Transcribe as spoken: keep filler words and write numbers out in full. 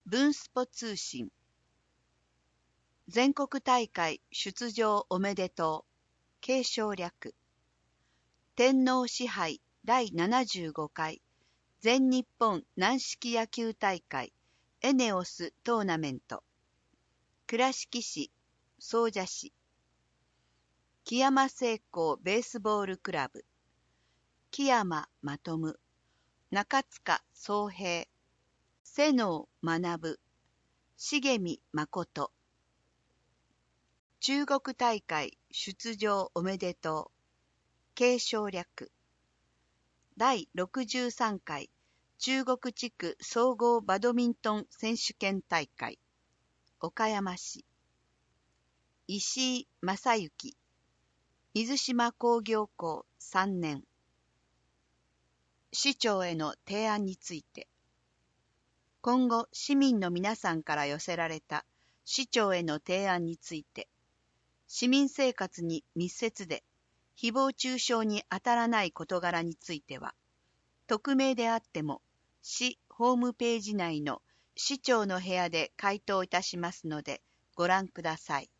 文スポ通信。全国大会出場おめでとう。継承略。天皇賜杯第ななじゅうごかい全日本軟式野球大会エネオストーナメント。倉敷市、総社市。木山製鋼ベースボールクラブ。木山まとむ。中塚宗平。瀬能学。重見誠。中国大会出場おめでとう。継承略。第ろくじゅうさんかい中国地区総合バドミントン選手権大会。岡山市。石井正幸。水島工業高さんねん。市長への提案について。今後、市民の皆さんから寄せられた市長への提案について、市民生活に密接で、誹謗中傷に当たらない事柄については、匿名であっても、市ホームページ内の市長の部屋で回答いたしますので、ご覧ください。